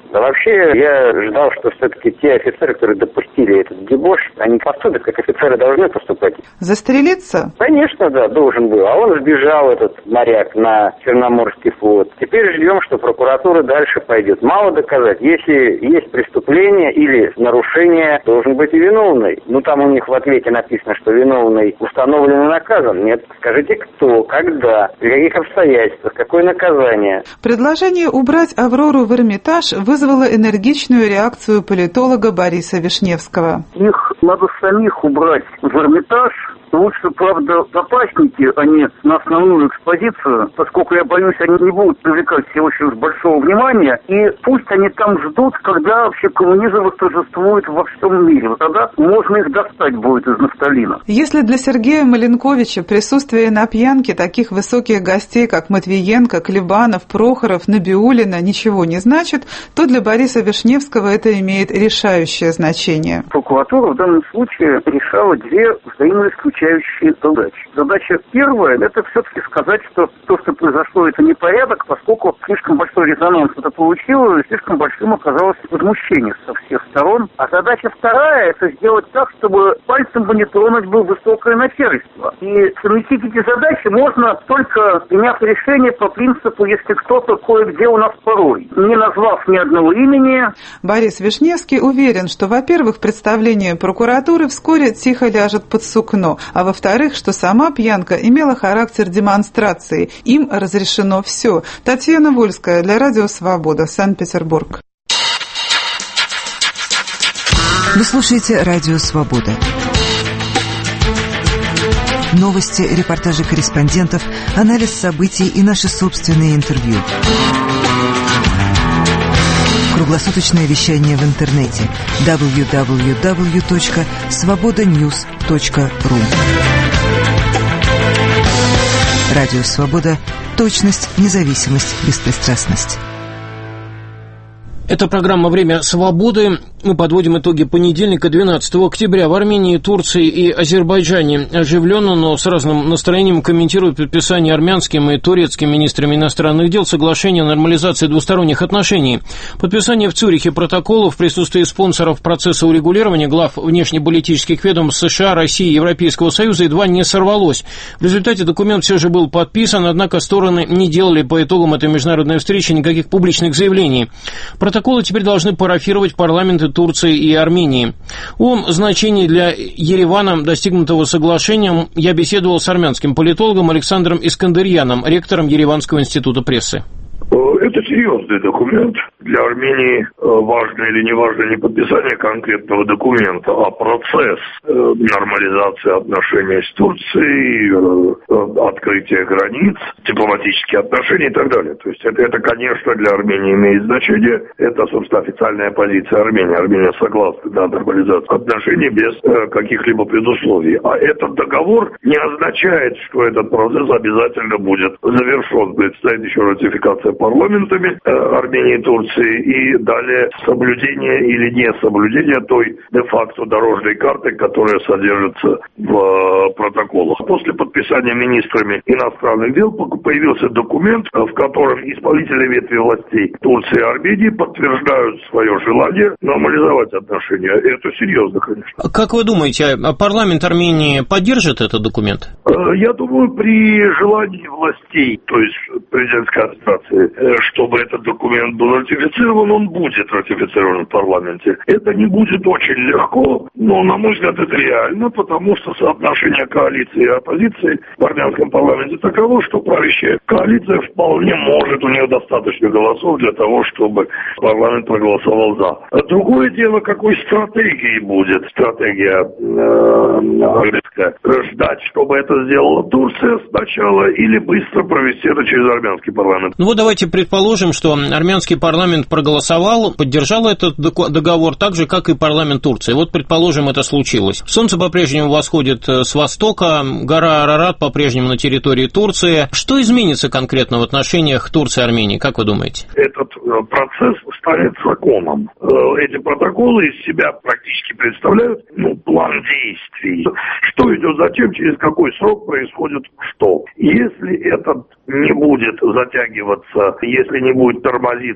Да вообще, я ждал, что все-таки те офицеры, которые допустили этот дебош, они поступят, как офицеры должны поступать. Застрелиться? Конечно, да, должен был. А он сбежал, этот моряк, на Черноморский флот. Теперь ждем, что прокуратура дальше пойдет. Мало доказать. Если есть преступление или нарушение, должен быть и виновный. Ну, там у них в ответе написано, что виновный установлен и наказан. Нет, скажите, кто, когда, при каких обстоятельствах, какое наказание. Предложение убрать «Аврору» в Эрмитаж вызвало энергичную реакцию политолога Бориса Вишневского. Их надо самих убрать в Эрмитаж. Лучше, правда, запасники, а не на основную экспозицию, поскольку, я боюсь, они не будут привлекать всеобщего большого внимания, и пусть они там ждут, когда вообще коммунизм восторжествует во всем мире. Вот тогда можно их достать будет из нафталина. Если для Сергея Маленковича присутствие на пьянке таких высоких гостей, как Матвиенко, Клебанов, Прохоров, Набиуллина, ничего не значит, то для Бориса Вишневского это имеет решающее значение. Прокуратура в данном случае решала две взаимоисключающие задачи. Задача первая – это все-таки сказать, что то, что произошло, это непорядок, поскольку слишком большой резонанс это получило, и слишком большим оказалось возмущение со всех сторон. А задача вторая – это сделать так, чтобы пальцем бы не тронуть было высокое начальство. И совместить эти задачи можно только приняв решение по принципу, если кто-то кое-где у нас порой, не назвав ни одного имени. Борис Вишневский уверен, что, во-первых, представление прокуратуры вскоре тихо ляжет под сукно, а во-вторых, что сама пьянка имела характер демонстрации. Им разрешено все. Татьяна Вольская для Радио Свобода, Санкт-Петербург. Вы слушаете Радио Свобода. Новости, репортажи корреспондентов, анализ событий и наши собственные интервью. Круглосуточное вещание в интернете дабл ю дабл ю дабл ю точка свобода ньюс точка ру. Радио Свобода. Точность, независимость, беспристрастность. Это программа «Время свободы». Мы подводим итоги понедельника, двенадцатого октября. В Армении, Турции и Азербайджане оживленно, но с разным настроением комментируют подписание армянским и турецким министрами иностранных дел соглашения о нормализации двусторонних отношений. Подписание в Цюрихе протокола в присутствии спонсоров процесса урегулирования глав внешнеполитических ведомств США, России и Европейского Союза едва не сорвалось. В результате документ все же был подписан, однако стороны не делали по итогам этой международной встречи никаких публичных заявлений. Протоколы теперь должны парафировать парламенты Турции и Армении. О значении для Еревана достигнутого соглашения я беседовал с армянским политологом Александром Искандерьяном, ректором Ереванского института прессы. Это серьезный документ. Для Армении важно или не важно не подписание конкретного документа, а процесс нормализации отношений с Турцией, открытие границ, дипломатические отношения и так далее. То есть это, это, конечно, для Армении имеет значение. Это, собственно, официальная позиция Армении. Армения согласна на нормализацию отношений без каких-либо предусловий. А этот договор не означает, что этот процесс обязательно будет завершен. Предстоит еще ратификация парламентами э, Армении и Турции и далее соблюдение или не соблюдение той де-факто дорожной карты, которая содержится в э, протоколах. После подписания министрами иностранных дел появился документ, в котором исполнительные ветви властей Турции и Армении подтверждают свое желание нормализовать отношения. Это серьезно, конечно. Как вы думаете, парламент Армении поддержит этот документ? Э, я думаю, при желании властей, то есть президентской администрации, чтобы этот документ был ратифицирован, он будет ратифицирован в парламенте. Это не будет очень легко, но, на мой взгляд, это реально, потому что соотношение коалиции и оппозиции в армянском парламенте таково, что правящая коалиция вполне может, у нее достаточно голосов для того, чтобы парламент проголосовал за. Другое дело, какой стратегией будет стратегия армянская. Э, ждать, чтобы это сделала Турция сначала, или быстро провести это через армянский парламент. Ну вот давайте предположим, что армянский парламент проголосовал, поддержал этот договор так же, как и парламент Турции. Вот, предположим, это случилось. Солнце по-прежнему восходит с востока, гора Арарат по-прежнему на территории Турции. Что изменится конкретно в отношениях Турции и Армении, как вы думаете? Этот процесс станет законом. Эти протоколы из себя практически представляют ну, план действий. Что идет затем, через какой срок происходит что. Если этот не будет затягиваться, если не будет тормозиться выполнение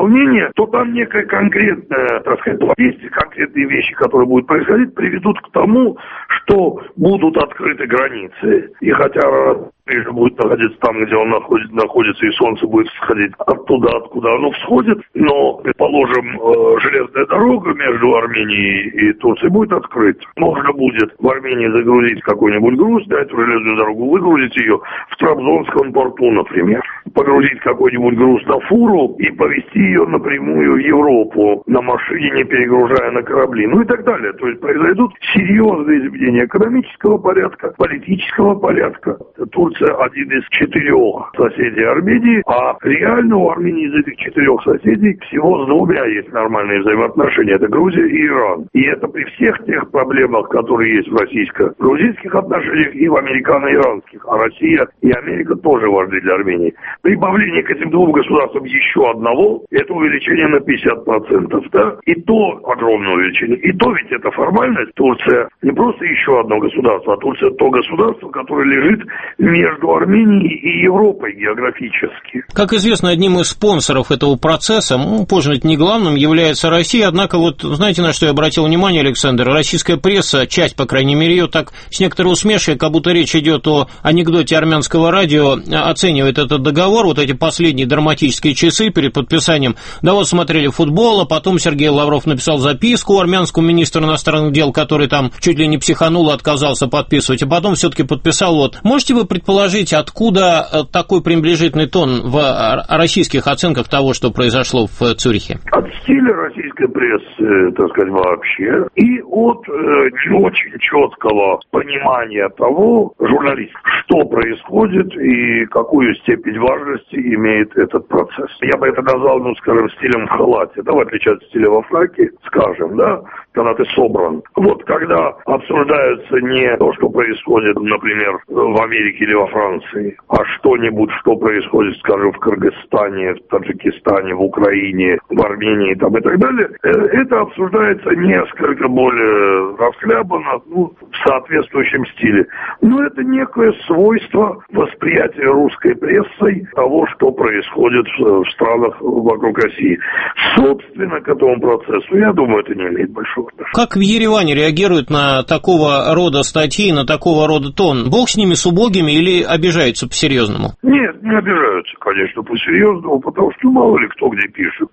выполнения, то там некое конкретное, так сказать, действие, конкретные вещи, которые будут происходить, приведут к тому, что будут открыты границы. И хотя прежде будет находиться там, где он находится, находится, и солнце будет всходить оттуда, откуда оно всходит, но, предположим, железная дорога между Арменией и Турцией будет открыта. Можно будет в Армении загрузить какой-нибудь груз, на эту железную дорогу выгрузить ее в Трабзонском порту, например. Погрузить какой-нибудь груз на фуру и повезти ее напрямую в Европу на машине, не перегружая на корабли, ну и так далее. То есть произойдут серьезные изменения экономического порядка, политического порядка. Турция один из четырех соседей Армении, а реально у Армении из этих четырех соседей всего с двумя есть нормальные взаимоотношения. Это Грузия и Иран. И это при всех тех проблемах, которые есть в российско-грузинских отношениях и в американо-иранских. А Россия и Америка тоже важны для Армении. Прибавление к этим двум государствам еще одного, это увеличение на пятьдесят процентов, да? И то огромное увеличение. И то ведь это формальность. Турция не просто еще одно государство, а Турция то государство, которое лежит между Арменией и Европой географически. Как известно, одним из спонсоров этого процесса, ну, позже не главным, является Россия. Однако, вот знаете, на что я обратил внимание, Александр? Российская пресса, часть, по крайней мере, ее так с некоторой усмешкой, как будто речь идет о анекдоте армянского радио, оценивает этот договор, вот эти последние драматические часы перед подписанием. Да вот смотрели футбол, а потом Сергей Лавров написал записку армянскому министру иностранных дел, который там чуть ли не психанул и отказался подписывать, а потом все-таки подписал. Вот. Можете вы предположить, откуда такой пренебрежительный тон в российских оценках того, что произошло в Цюрихе? От стиля российской прессы, так сказать, вообще, и от э, не очень четкого понимания того, журналист, что происходит и какую степень важности имеет этот процесс. Я бы это назвал, ну, скажем, стилем в халате, да, в отличие от стиля во фраке, скажем, да, когда ты собран. Вот когда обсуждается не то, что происходит, например, в Америке или во Франции, а что-нибудь, что происходит, скажем, в Кыргызстане, в Таджикистане, в Украине, в Армении там, и так далее, это обсуждается несколько более расхлябанно, ну, в соответствующем стиле. Но это некое свойство восприятия русской прессой того, что происходит в странах вокруг России. Собственно, к этому процессу, я думаю, это не имеет большого отношения. Как в Ереване реагируют на такого рода статьи, на такого рода тон? Бог с ними, с убогими, или обижаются по-серьезному? Нет, не обижаются, конечно, по-серьезному, потому что мало ли кто где пишет.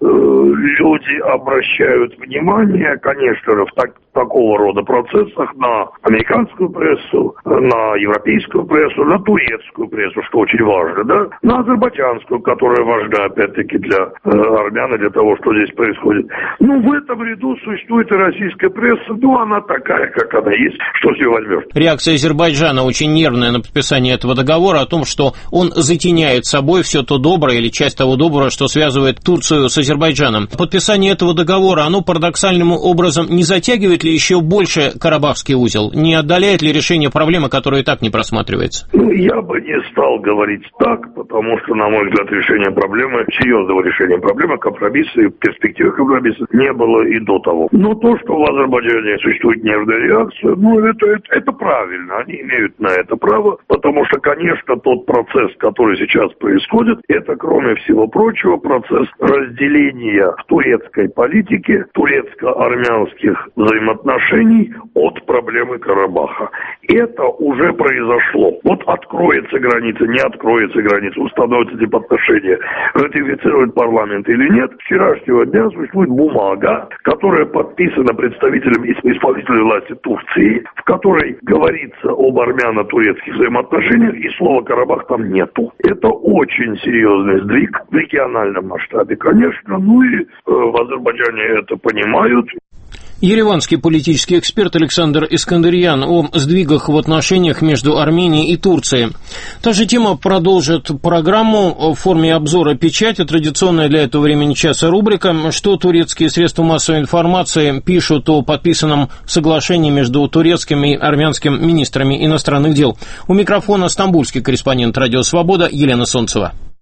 Люди обращают внимание, конечно же, в так, такого рода процессах на американскую прессу, на европейскую прессу, на турецкую прессу, что очень важно, да, на азербайджанскую, которая важна, опять-таки, для э, армян и для того, что здесь происходит. Ну, в этом ряду существует и российская пресса, ну, она такая, как она есть, что с нее возьмешь. Реакция Азербайджана очень нервная на подписание этого договора о том, что он затеняет собой все то доброе или часть того доброго, что связывает Турцию с Азербайджаном. Подписание этого договора, оно парадоксальным образом не затягивает ли еще больше Карабахский узел? Не отдаляет ли решение проблемы, которая и так не просматривается? Ну, я бы не стал говорить так, потому что, на мой взгляд, решение проблемы, серьезного решения проблемы, компромисса и перспективы компромисса не было и до того. Но то, что в Азербайджане существует нервная реакция, ну, это, это, это правильно, они имеют на это право, потому что, конечно, тот процесс, который сейчас происходит, это, кроме всего прочего, процесс разделения в турецкой политике, турецко-армянских взаимоотношений от проблемы Карабаха. Это уже произошло. Вот откроется граница, не откроется граница, установятся эти отношения, ратифицирует парламент или нет. С вчерашнего дня существует бумага, которая подписана представителем исполнительной власти Турции, в которой говорится об армяно-турецких взаимоотношениях, и слова Карабах там нету. Это очень серьезный сдвиг в региональном масштабе, конечно, ну и э, в Азербайджане это понимают. Ереванский политический эксперт Александр Искандерьян о сдвигах в отношениях между Арменией и Турцией. Та же тема продолжит программу в форме обзора печати, традиционная для этого времени часа рубрика, что турецкие средства массовой информации пишут о подписанном соглашении между турецким и армянским министрами иностранных дел. У микрофона стамбульский корреспондент «Радио Свобода» Елена Солнцева.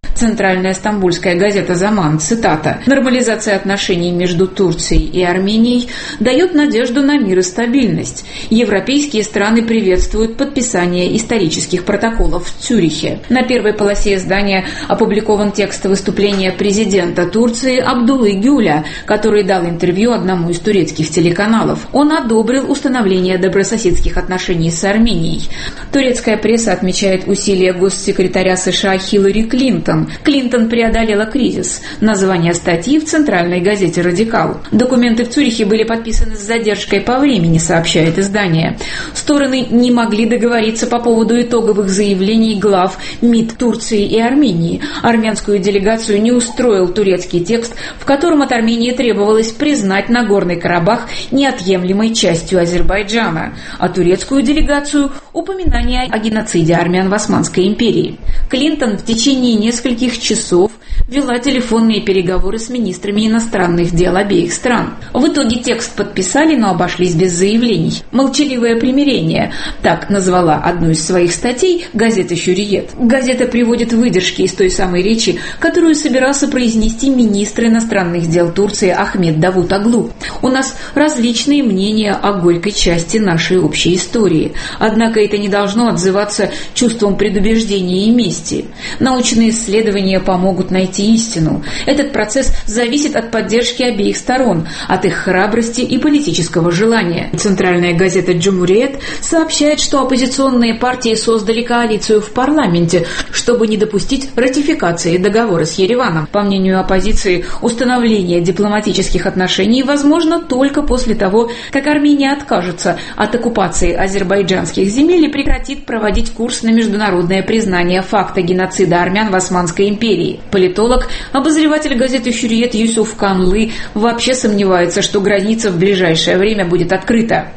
Центральная стамбульская газета «Заман», цитата: «Нормализация отношений между Турцией и Арменией дает надежду на мир и стабильность. Европейские страны приветствуют подписание исторических протоколов в Цюрихе». На первой полосе издания опубликован текст выступления президента Турции Абдуллы Гюля, который дал интервью одному из турецких телеканалов. Он одобрил установление добрососедских отношений с Арменией. Турецкая пресса отмечает усилия госсекретаря США Хиллари Клинтон. Клинтон преодолела кризис. Название статьи в центральной газете «Радикал». Документы в Цюрихе были подписаны с задержкой по времени, сообщает издание. Стороны не могли договориться по поводу итоговых заявлений глав МИД Турции и Армении. Армянскую делегацию не устроил турецкий текст, в котором от Армении требовалось признать Нагорный Карабах неотъемлемой частью Азербайджана, а турецкую делегацию – упоминание о геноциде армян в Османской империи. Клинтон в течение нескольких часов вела телефонные переговоры с министрами иностранных дел обеих стран. В итоге текст подписали, но обошлись без заявлений. «Молчаливое примирение» – так назвала одну из своих статей газета «Хюриет». Газета приводит выдержки из той самой речи, которую собирался произнести министр иностранных дел Турции Ахмед Давутоглу. «У нас различные мнения о горькой части нашей общей истории. Однако это не должно отзываться чувством предубеждения и мести. Научные исследования помогут найти истину. Этот процесс зависит от поддержки обеих сторон, от их храбрости и политического желания». Центральная газета «Джумуриет» сообщает, что оппозиционные партии создали коалицию в парламенте, чтобы не допустить ратификации договора с Ереваном. По мнению оппозиции, установление дипломатических отношений возможно только после того, как Армения откажется от оккупации азербайджанских земель и прекратит проводить курс на международное признание факта геноцида армян в Османской империи. Политолог, обозреватель газеты «Хюриет» Юсуф Канлы вообще сомневается, что граница в ближайшее время будет открыта.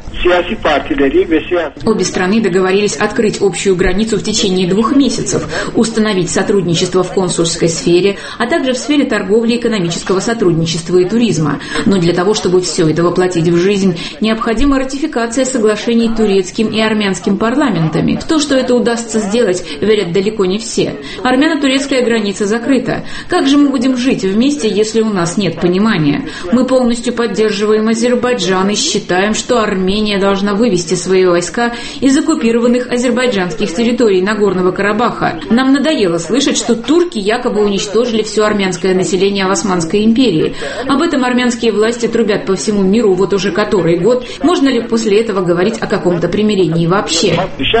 Обе страны договорились открыть общую границу в течение двух месяцев, установить сотрудничество в консульской сфере, а также в сфере торговли, экономического сотрудничества и туризма. Но для того, чтобы все это воплотить в жизнь, необходима ратификация соглашений турецким и армянским парламентами. В то, что это удастся сделать, верят далеко не все. Армяно-турецкая граница закрыта. Как же мы будем жить вместе, если у нас нет понимания? Мы полностью поддерживаем Азербайджан и считаем, что Армения должна вывести свои войска из оккупированных азербайджанских территорий Нагорного Карабаха. Нам надоело слышать, что турки якобы уничтожили все армянское население в Османской империи. Об этом армянские власти трубят по всему миру вот уже который год. Можно ли после этого говорить о каком-то примирении вообще?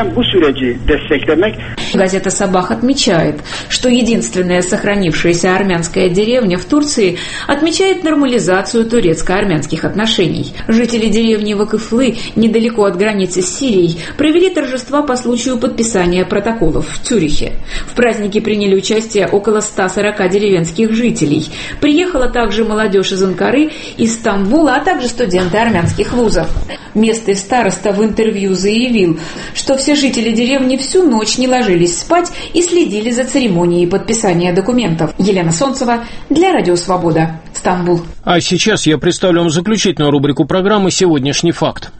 Газета «Сабах» отмечает, что единственная сохранившаяся армянская деревня в Турции отмечает нормализацию турецко-армянских отношений. Жители деревни Вакыфлы, недалеко от границы с Сирией, провели торжества по случаю подписания протоколов в Цюрихе. В празднике приняли участие около ста сорока деревенских жителей. Приехала также молодежь из Анкары, из Стамбула, а также студенты армянских вузов. Местный староста в интервью заявил, что все жители деревни всю ночь не ложились спать и следили за церемонией подписания документов. Елена Солнцева для Радио Свобода, Стамбул. А сейчас я представлю вам заключительную рубрику программы «Сегодняшний факт».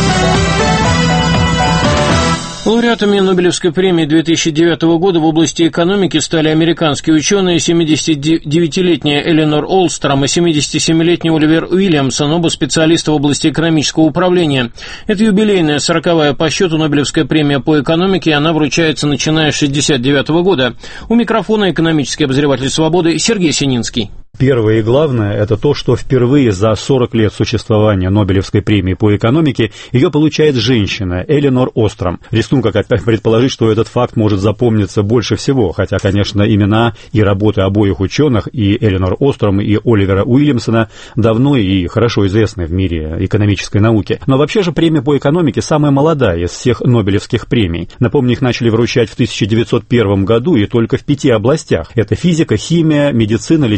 Лауреатами Нобелевской премии две тысячи девятого года в области экономики стали американские ученые семидесятидевятилетняя Эленор Олстром и семидесятисемилетний Оливер Уильямсон, оба специалисты в области экономического управления. Это юбилейная сороковая по счету Нобелевская премия по экономике, и она вручается начиная с шестьдесят девятого года. У микрофона экономический обозреватель «Свободы» Сергей Сининский. Первое и главное – это то, что впервые за сорок лет существования Нобелевской премии по экономике ее получает женщина Эленор Олстром. Рискну как предположить, что этот факт может запомниться больше всего, хотя, конечно, имена и работы обоих ученых, и Эленор Олстром, и Оливера Уильямсона, давно и хорошо известны в мире экономической науки. Но вообще же премия по экономике самая молодая из всех Нобелевских премий. Напомню, их начали вручать в тысяча девятьсот первом году и только в пяти областях. Это физика, химия, медицина, литература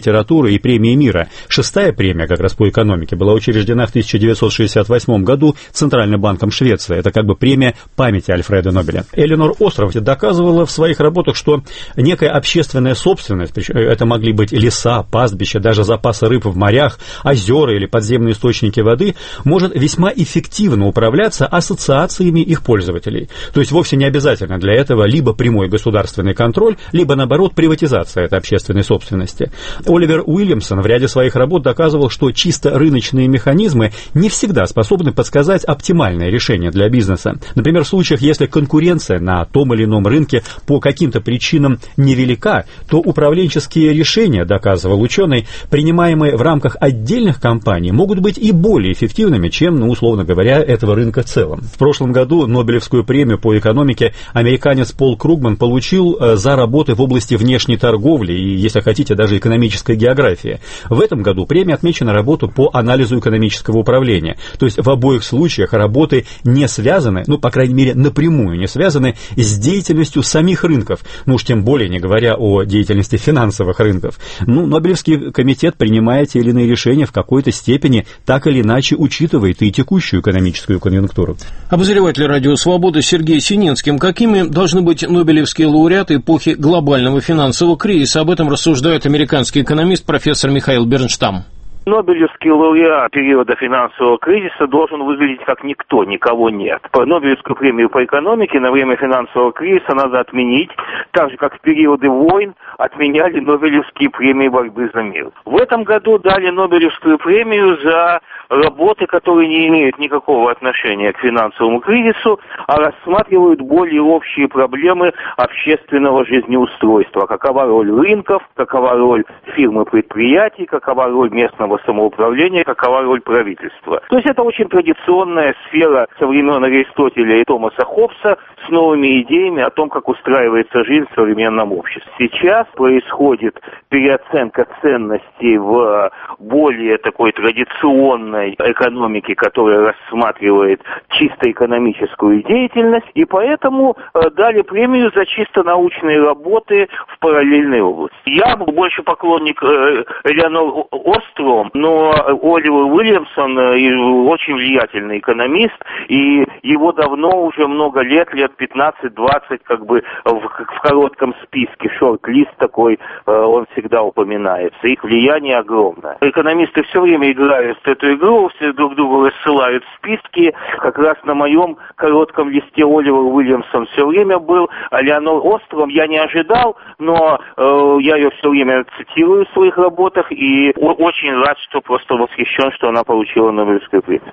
литературы и премии мира. Шестая премия, как раз по экономике, была учреждена в тысяча девятьсот шестьдесят восьмом году Центральным банком Швеции. Это как бы премия памяти Альфреда Нобеля. Эленор Остром доказывала в своих работах, что некая общественная собственность, причем это могли быть леса, пастбища, даже запасы рыб в морях, озера или подземные источники воды, может весьма эффективно управляться ассоциациями их пользователей. То есть вовсе не обязательно для этого либо прямой государственный контроль, либо, наоборот, приватизация этой общественной собственности. Оливер Уильямсон в ряде своих работ доказывал, что чисто рыночные механизмы не всегда способны подсказать оптимальное решение для бизнеса. Например, в случаях, если конкуренция на том или ином рынке по каким-то причинам невелика, то управленческие решения, доказывал ученый, принимаемые в рамках отдельных компаний, могут быть и более эффективными, чем, ну, условно говоря, этого рынка в целом. В прошлом году Нобелевскую премию по экономике американец Пол Кругман получил за работы в области внешней торговли и, если хотите, даже экономической географии. В этом году премия отмечена работу по анализу экономического управления. То есть в обоих случаях работы не связаны, ну, по крайней мере, напрямую не связаны с деятельностью самих рынков, ну уж тем более не говоря о деятельности финансовых рынков. Ну, Нобелевский комитет, принимая те или иные решения, в какой-то степени так или иначе учитывает и текущую экономическую конъюнктуру. Обозреватель «Радио Свобода» Сергей Сининским. Какими должны быть нобелевские лауреаты эпохи глобального финансового кризиса? Об этом рассуждает американский экономист профессор Михаил Бернштам. Нобелевский лауреат периода финансового кризиса должен выглядеть как никто, никого нет. По Нобелевскую премию по экономике на время финансового кризиса надо отменить, так же, как в периоды войн отменяли Нобелевские премии борьбы за мир. В этом году дали Нобелевскую премию за работы, которые не имеют никакого отношения к финансовому кризису, а рассматривают более общие проблемы общественного жизнеустройства. Какова роль рынков, какова роль фирм и предприятий, какова роль местного самоуправления, какова роль правительства. То есть это очень традиционная сфера со времен Аристотеля и Томаса Хоббса с новыми идеями о том, как устраивается жизнь в современном обществе. Сейчас происходит переоценка ценностей в более такой традиционной экономике, которая рассматривает чисто экономическую деятельность, и поэтому дали премию за чисто научные работы в параллельной области. Я был больше поклонник Элеонор Остром, но Оливер Уильямсон очень влиятельный экономист, и его давно, уже много лет, лет пятнадцать-двадцать, как бы в, в коротком списке, шорт-лист такой, он всегда упоминается. Их влияние огромное. Экономисты все время играют в эту игру, все друг другу рассылают списки. Как раз на моем коротком листе Оливер Уильямсон все время был. А Элеонор Остром я не ожидал, но э, я ее все время цитирую в своих работах, и очень рад, что просто восхищен, что она получила Нобелевскую премию.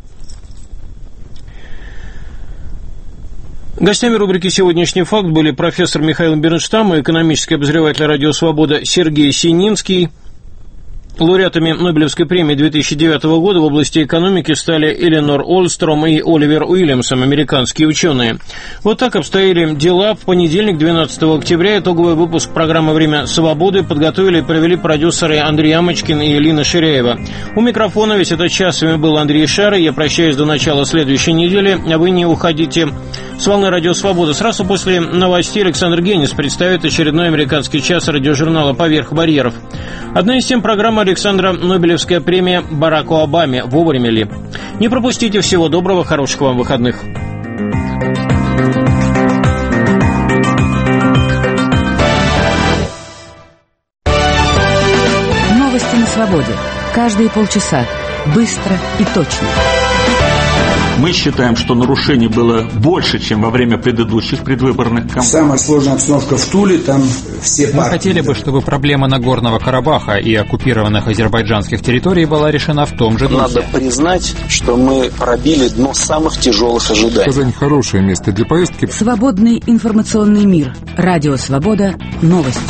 Гостями рубрики «Сегодняшний факт» были профессор Михаил Бернштам и экономический обозреватель «Радио Свобода» Сергей Сининский. Лауреатами Нобелевской премии две тысячи девятого года в области экономики стали Эленор Остром и Оливер Уильямсон, американские ученые. Вот так обстояли дела. В понедельник, двенадцатого октября, итоговый выпуск программы «Время свободы» подготовили и провели продюсеры Андрей Амочкин и Елена Ширяева. У микрофона весь этот час с вами был Андрей Шары. Я прощаюсь до начала следующей недели, а вы не уходите с волны «Радио Свобода». Сразу после новостей Александр Генис представит очередной американский час радиожурнала «Поверх барьеров». Одна из тем программы Александра Нобелевская премия Бараку Обаме. Вовремя ли? Не пропустите. Всего доброго, хороших вам выходных. Новости на свободе. Каждые полчаса. Быстро и точно. Мы считаем, что нарушений было больше, чем во время предыдущих предвыборных кампаний. Самая сложная обстановка в Туле, там все партии. Мы хотели бы, чтобы проблема Нагорного Карабаха и оккупированных азербайджанских территорий была решена в том же духе. Надо признать, что мы пробили дно самых тяжелых ожиданий. Казань – хорошее место для поездки. Свободный информационный мир. Радио Свобода. Новости.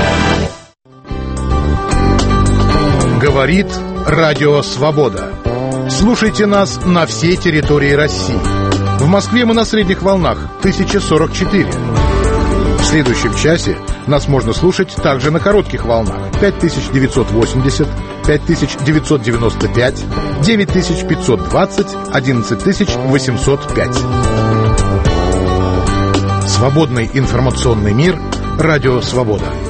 Говорит Радио Свобода. Слушайте нас на всей территории России. В Москве мы на средних волнах тысяча сорок четыре. В следующем часе нас можно слушать также на коротких волнах пять тысяч девятьсот восемьдесят, пять тысяч девятьсот девяносто пять, девять тысяч пятьсот двадцать, одиннадцать тысяч восемьсот пять. Свободный информационный мир. Радио Свобода.